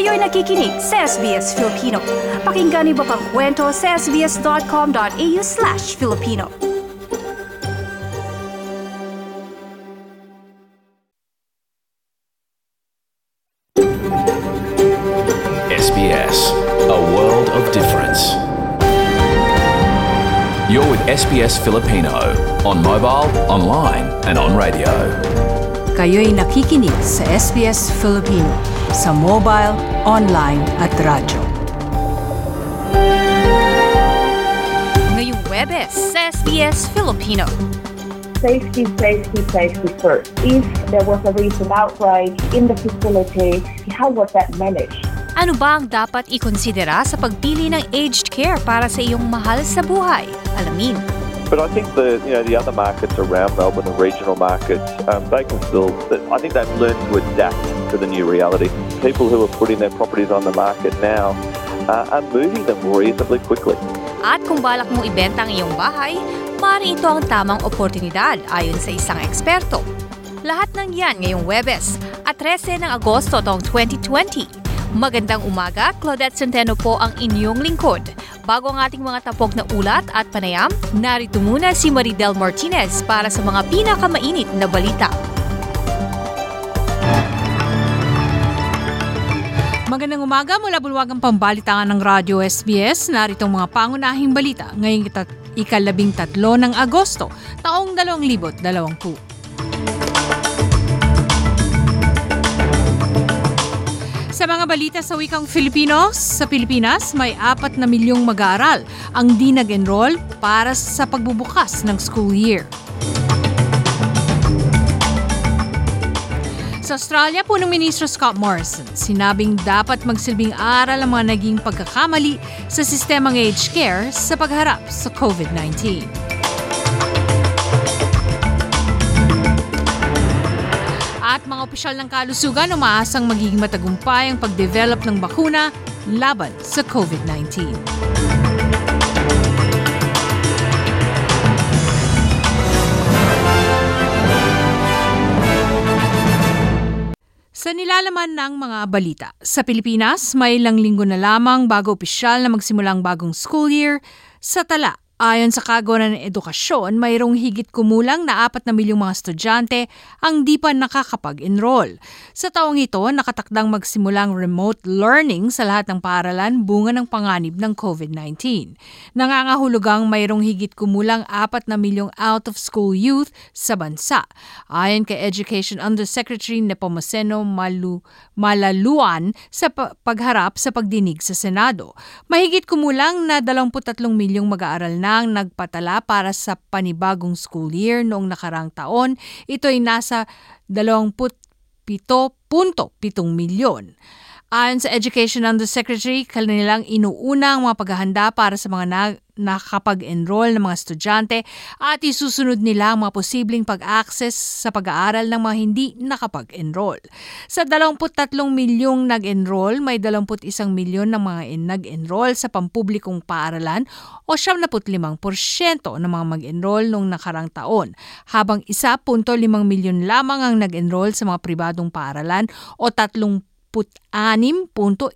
Kayo'y nakikinig sa SBS Filipino. Pakinggan niyo pa ang kwento sa sbs.com.au/Filipino. SBS, a world of difference. You're with SBS Filipino on mobile, online and on radio. Kayo'y nakikinig sa SBS Filipino sa mobile, online at radyo. Ngayong Huwebes sa SBS Filipino. Safety, safety, safety first. If there was a recent outbreak in the facility, how was that managed? Ano ba ang dapat ikonsidera sa pagpili ng aged care para sa iyong mahal sa buhay? Alamin. But I think the other markets around Melbourne, the regional markets, they can still. I think they've learned to adapt to the new reality. People who are putting their properties on the market now are moving them reasonably quickly. At kung balak mong ibenta ang iyong bahay, maaaring ito ang tamang oportunidad ayon sa isang eksperto. Lahat ng yan ngayong Huwebes at 13 ng Agosto taong 2020. Magandang umaga, Claudette Centeno po ang inyong lingkod. Bago ang ating mga tapok na ulat at panayam, narito muna si Maridel Martinez para sa mga pinakamainit na balita. Magandang umaga mula bulwagang pambalitaan ng Radyo SBS. Narito ang mga pangunahing balita ngayong ika-13 ng Agosto, taong 2020. Sa mga balita sa wikang Filipino, sa Pilipinas, may 4 na milyong mag-aaral ang di nag-enroll para sa pagbubukas ng school year. Sa Australia, punong Ministro Scott Morrison, sinabing dapat magsilbing aral ang mga naging pagkakamali sa sistemang aged care sa pagharap sa COVID-19. At mga opisyal ng kalusugan umaasang magiging matagumpay ang pag-develop ng bakuna laban sa COVID-19. Sa nilalaman ng mga balita, sa Pilipinas, may ilang linggo na lamang bago opisyal na magsimula ang bagong school year. Sa tala, ayon sa Kagawaran ng Edukasyon, mayroong higit kumulang na 4 na milyong mga estudyante ang di pa nakakapag-enroll. Sa taong ito, nakatakdang magsimulang remote learning sa lahat ng paaralan bunga ng panganib ng COVID-19. Nangangahulugang mayroong higit kumulang 4 na milyong out-of-school youth sa bansa. Ayon kay Education Undersecretary Nepomuceno Malaluan sa pagharap sa pagdinig sa Senado, mahigit kumulang na 23 milyong mag-aaral na ang nagpatala para sa panibagong school year noong nakarang taon. Ito ay nasa 27.7 milyon. Ayon sa Education Undersecretary, kanilang inuuna ang mga paghahanda para sa mga nakakapag-enroll ng mga estudyante at isusunod nila ang mga posibleng pag-access sa pag-aaral ng mga hindi nakapag-enroll. Sa 23 milyong nag-enroll, may 21 milyon ng mga nag-enroll sa pampublikong paaralan o 75% ng mga mag-enroll noong nakarang taon, habang 1.5 milyon lamang ang nag-enroll sa mga pribadong paaralan o 36.1%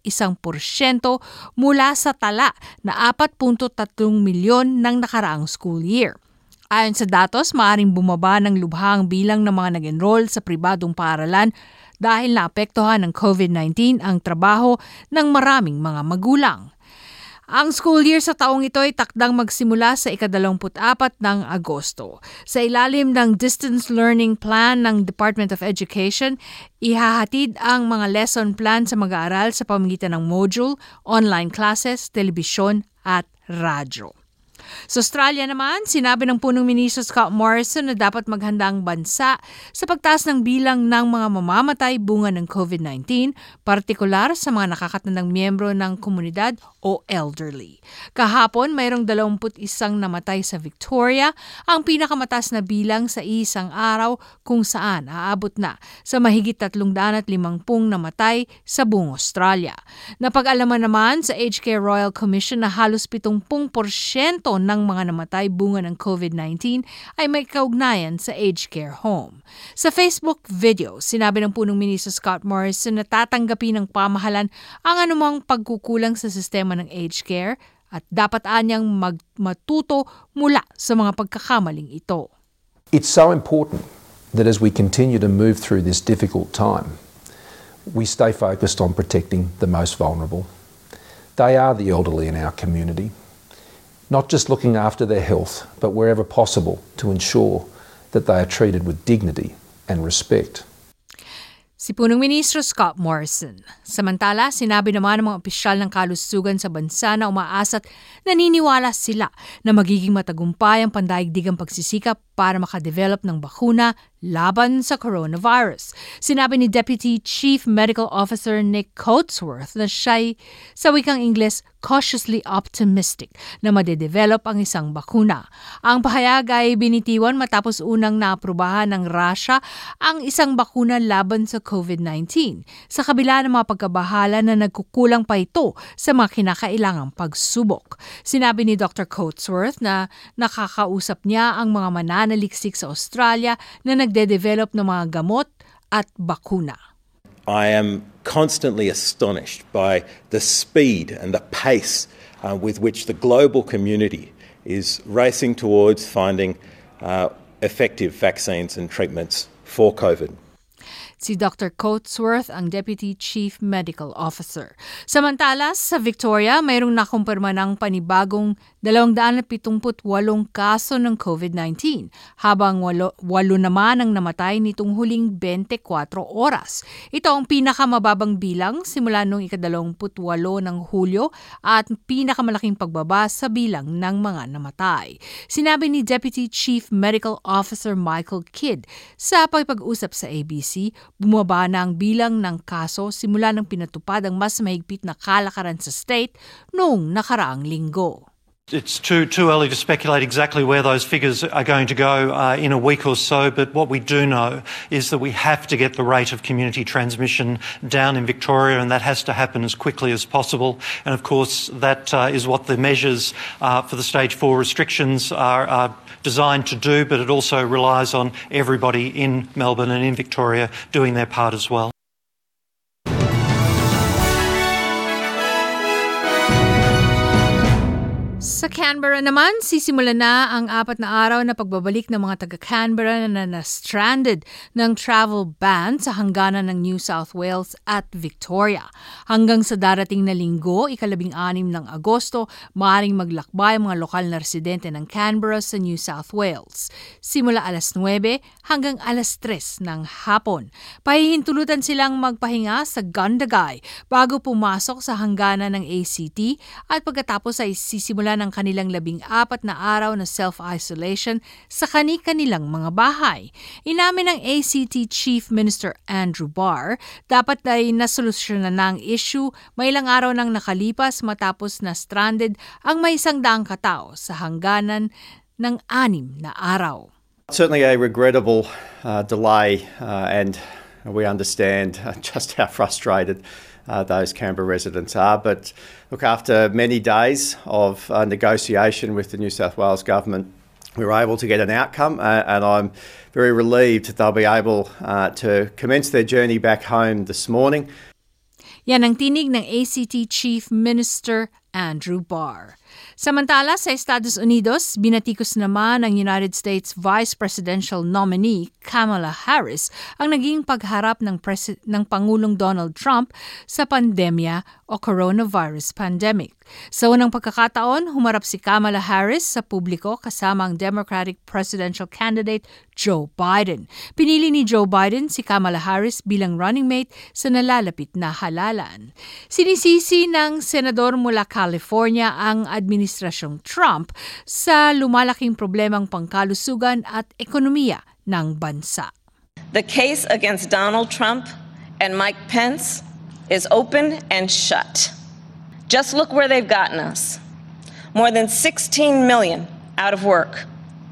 mula sa tala na 4.3 milyon ng nakaraang school year. Ayon sa datos, maaaring bumaba ng lubha ang bilang ng mga nag-enroll sa pribadong paaralan dahil naapektuhan ng COVID-19 ang trabaho ng maraming mga magulang. Ang school year sa taong ito ay takdang magsimula sa ika-24 ng Agosto. Sa ilalim ng Distance Learning Plan ng Department of Education, ihahatid ang mga lesson plan sa mag-aaral sa pamamagitan ng module, online classes, telebisyon at radyo. Sa Australia naman, sinabi ng punong Ministro Scott Morrison na dapat maghanda ang bansa sa pagtaas ng bilang ng mga mamamatay bunga ng COVID-19, partikular sa mga nakakatandang miyembro ng komunidad o elderly. Kahapon, mayroong 21 namatay sa Victoria, ang pinakamataas na bilang sa isang araw kung saan aabot na sa mahigit 350 namatay sa buong Australia. Napag-alaman naman sa Aged Care Royal Commission na halos 70% ng mga namatay bunga ng COVID-19 ay may kaugnayan sa aged care home. Sa Facebook video, sinabi ng punong ministro Scott Morrison na tatanggapin ng pamahalan ang anumang pagkukulang sa sistema ng aged care at dapat anyang matuto mula sa mga pagkakamaling ito. It's so important that as we continue to move through this difficult time, we stay focused on protecting the most vulnerable. They are the elderly in our community, not just looking after their health, but wherever possible to ensure that they are treated with dignity and respect. Si Punong Ministro Scott Morrison. Samantala, sinabi naman ng mga opisyal ng kalusugan sa bansa na umaasa't naniniwala sila na magiging matagumpay ang pandaigdigang pagsisikap para makadevelop ng bakuna laban sa coronavirus. Sinabi ni Deputy Chief Medical Officer Nick Coatsworth na siya'y, sa wikang Ingles, cautiously optimistic na madedevelop ang isang bakuna. Ang pahayag ay binitiwan matapos unang naaprubahan ng Russia ang isang bakuna laban sa COVID-19 sa kabila ng mga pagkabahala na nagkukulang pa ito sa mga kinakailangang pagsubok. Sinabi ni Dr. Coatsworth na nakakausap niya ang mga mananaliksik sa Australia na nagde-develop ng mga gamot at bakuna. I am constantly astonished by the speed and the pace with which the global community is racing towards finding effective vaccines and treatments for COVID. Si Dr. Coatsworth ang Deputy Chief Medical Officer. Samantala, sa Victoria, mayroong nakumpirma ng panibagong 278 kaso ng COVID-19, habang 8 naman ang namatay nitong huling 24 oras. Ito ang pinakamababang bilang simula noong 28 ng Hulyo at pinakamalaking pagbaba sa bilang ng mga namatay. Sinabi ni Deputy Chief Medical Officer Michael Kidd sa pagpag-usap sa ABC, bumaba na ang bilang ng kaso simula ng pinatupad ang mas mahigpit na kalakaran sa state noong nakaraang linggo. It's too early to speculate exactly where those figures are going to go in a week or so, but what we do know is that we have to get the rate of community transmission down in Victoria, and that has to happen as quickly as possible. And of course, that is what the measures for the Stage 4 restrictions are designed to do, but it also relies on everybody in Melbourne and in Victoria doing their part as well. Sa Canberra naman, sisimulan na ang 4 na araw na pagbabalik ng mga taga-Canberra na na-stranded ng travel ban sa hangganan ng New South Wales at Victoria. Hanggang sa darating na linggo, 16 ng Agosto, maaaring maglakbay ang mga lokal na residente ng Canberra sa New South Wales. Simula 9:00 hanggang 3:00 ng hapon. Pahihintulutan silang magpahinga sa Gundagai bago pumasok sa hangganan ng ACT at pagkatapos ay sisimula ng kanilang 14 na araw na self-isolation sa kani-kanilang mga bahay. Inamin ng ACT Chief Minister Andrew Barr, dapat ay nasolusyonan na ang issue may ilang araw nang nakalipas matapos na stranded ang may 100 katao sa hangganan ng 6 na araw. Certainly a regrettable delay and we understand just how frustrated those Canberra residents are. But look, after many days of negotiation with the New South Wales government, we were able to get an outcome and I'm very relieved that they'll be able to commence their journey back home this morning. Yan ang tinig ng ACT Chief Minister Andrew Barr. Samantala, sa Estados Unidos, binatikos naman ng United States Vice Presidential nominee Kamala Harris ang naging pagharap ng Pangulong Donald Trump sa pandemya o coronavirus pandemic. Sa unang pagkakataon, humarap si Kamala Harris sa publiko kasama ang Democratic Presidential Candidate Joe Biden. Pinili ni Joe Biden si Kamala Harris bilang running mate sa nalalapit na halalan. Sinisisi ng senador mula California ang administrasyong Trump sa lumalaking problemang pangkalusugan at ekonomiya ng bansa. The case against Donald Trump and Mike Pence is open and shut. Just look where they've gotten us. More than 16 million out of work.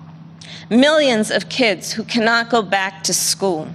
Millions of kids who cannot go back to school.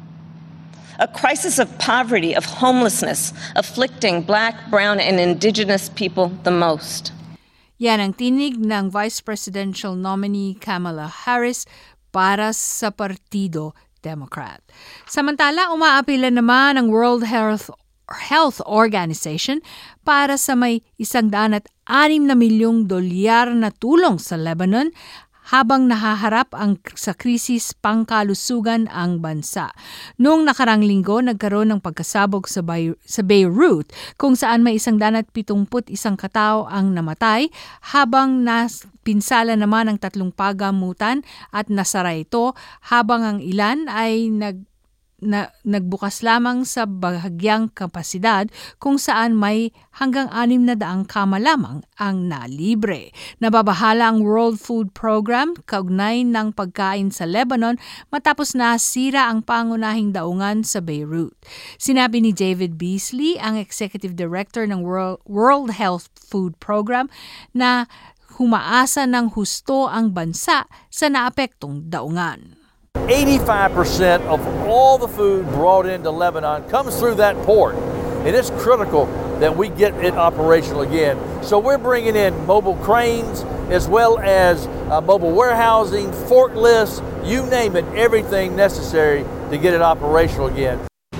A crisis of poverty, of homelessness, afflicting Black, Brown, and Indigenous people the most. Yan ang tinig ng Vice Presidential nominee Kamala Harris para sa Partido Democrat. Samantala, umaapila naman ang World Health Organization para sa may $106 milyong na tulong sa Lebanon habang nahaharap sa krisis pangkalusugan ang bansa. Noong nakarang linggo, nagkaroon ng pagkasabog sa Beirut kung saan may 171 katao ang namatay habang pinsala naman ang 3 pagamutan at nasara ito habang ang ilan ay nagbukas lamang sa bahagyang kapasidad kung saan may hanggang 600 kama lamang ang nalibre. Nababahala ang World Food Program kaugnay ng pagkain sa Lebanon matapos nasira ang pangunahing daungan sa Beirut. Sinabi ni David Beasley, ang Executive Director ng World Health Food Program, na humaasa ng husto ang bansa sa naapektong daungan. 85% of all the food brought into Lebanon comes through that port, and it's critical that we get it operational again. So we're bringing in mobile cranes as well as mobile warehousing, forklifts, you name it, everything necessary to get it operational again.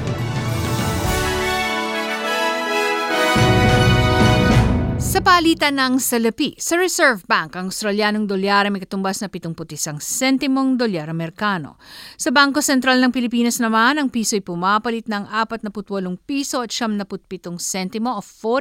Sa palitan ng salapi, sa Reserve Bank, ang Australianong dolyar ay may katumbas na 71 sentimong dolyar Amerikano. Sa Bangko Sentral ng Pilipinas naman, ang piso ay pumapalit ng 48 piso at 77 sentimo o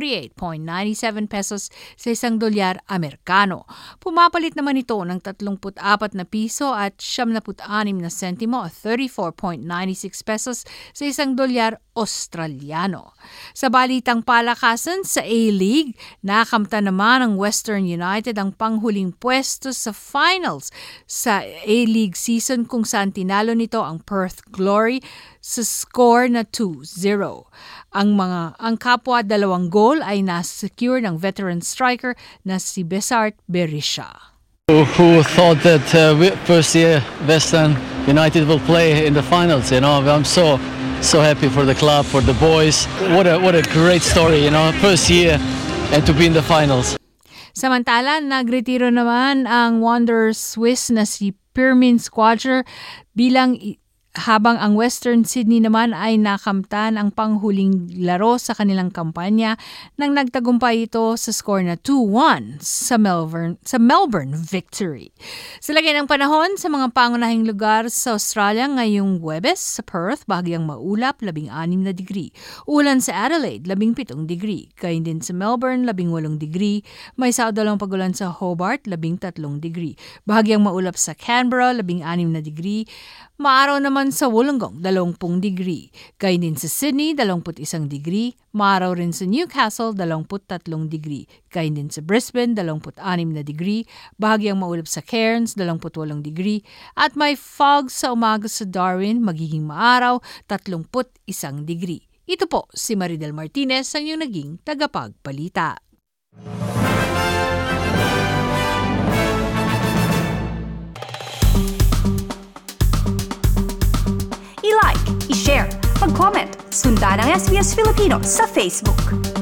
48.97 pesos sa isang dolyar Amerikano. Pumapalit naman ito ng 34 na piso at 76 na sentimo o 34.96 pesos sa isang dolyar Australiano. Sa balitang palakasan sa A-League, nakamta naman ang Western United ang panghuling pwesto sa finals sa A-League season kung saan tinalo nito ang Perth Glory sa score na 2-0. Ang kapwa 2 goal ay na-secure ng veteran striker na si Besart Berisha. Who thought that first year Western United will play in the finals? I'm so happy for the club, for the boys. What a great story, first year and to be in the finals. Samantala, nagretiro naman ang Wanderers Swiss na si Pirmin Squadger habang ang Western Sydney naman ay nakamtan ang panghuling laro sa kanilang kampanya nang nagtagumpay ito sa score na 2-1 sa Melbourne victory. Sa lagay ng panahon sa mga pangunahing lugar sa Australia ngayong Huwebes, sa Perth, bahagyang maulap, 16 na degree. Ulan sa Adelaide, 17 degree. Gayun din sa Melbourne, 18 degree. May saodalong pagulan sa Hobart, 13 degree. Bahagyang maulap sa Canberra, 16 na degree. Maaraw naman sa Wollongong, 20 degree. Gayun din sa Sydney, 21 degree. Maaraw rin sa Newcastle, 23 degree. Gayun din sa Brisbane, 26 na degree. Bahagyang maulap sa Cairns, 28 degree. At may fog sa umaga sa Darwin, magiging maaraw, 31 degree. Ito po si Maridel Martinez, ang iyong naging tagapagbalita. I-like, i-share, mag-comment, sundan ang SBS Filipino sa Facebook.